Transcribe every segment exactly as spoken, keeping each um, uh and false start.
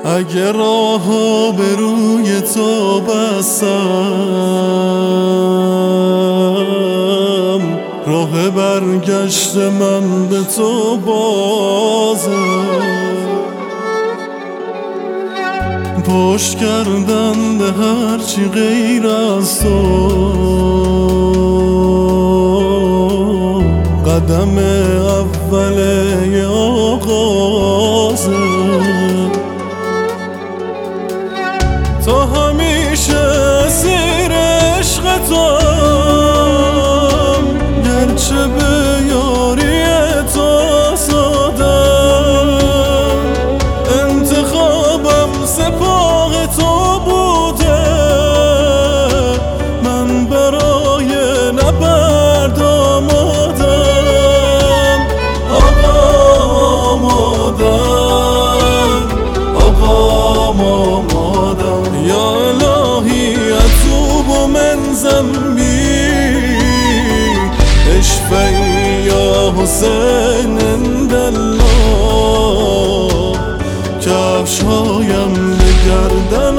اگه راهو به روی تو بستم، راه برگشت من به تو بازه. پشت کردن به هرچی غیر از تو، قدم اوله ی آغازه. تا همیشه اسیر عشق توام، گرچه به یاری تو آزادم. انتخابم سپاه تو بوده، من برای نبرد آمادم. آقا آمادم، آقا آمادم. یا الهی اتوب من ذنبی، اشفعی یا حسین عند الله. کفشهایم به گردن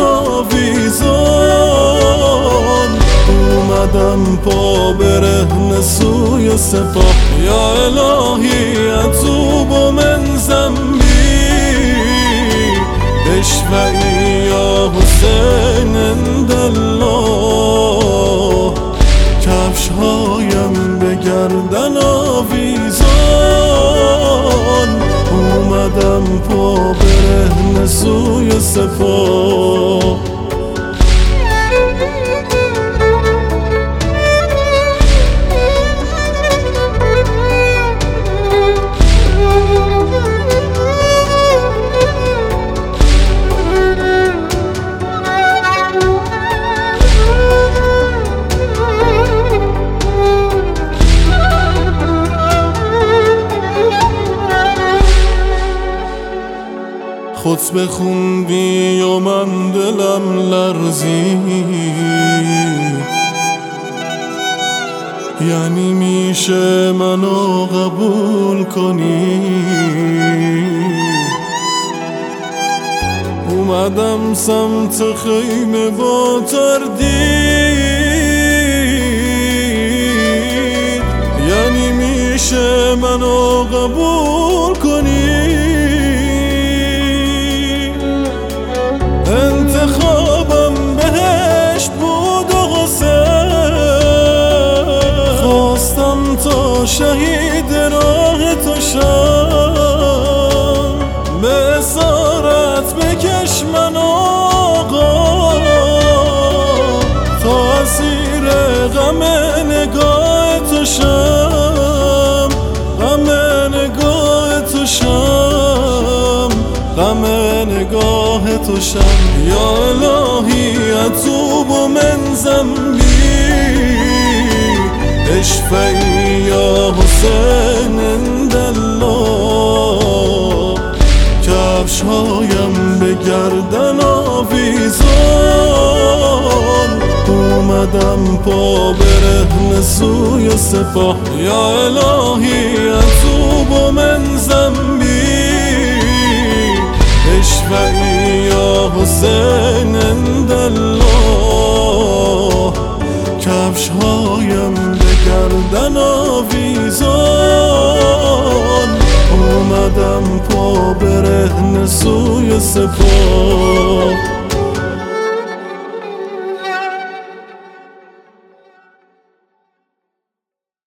آویزان، اومدم پا برهنه سوی سپاه. یا الهی اتوب من ذنبی، اشفعی یا حسین عند الله. کفشهایم به گردن آویزان، اومدم پا برهنه سوی سپاه. خطبه خوندی و من دلم لرزید، یعنی میشه منو قبول کنی؟ اومدم سمت خیمه با تردید، یعنی میشه منو قبول کنی؟ انتخابم بهشت بود و حسین، خواستم تا شهید راه تو شم. به اسارت بکش من آقا، تا اسیر غم نگاه تو شم. غم نگاه تو شم، غم نگاه تو شم. یا الهی اتوب من ذنبی، اشفعی یا حسین عند الله. کفشهایم به گردن آویزان، اومدم پا برهنه سوی سپاه. یا الهی اتوب من ذنبی، اشفعی یا حسین عند الله. کفشهایم به گردن آویزان، اومدم پا برهنه سوی سپاه.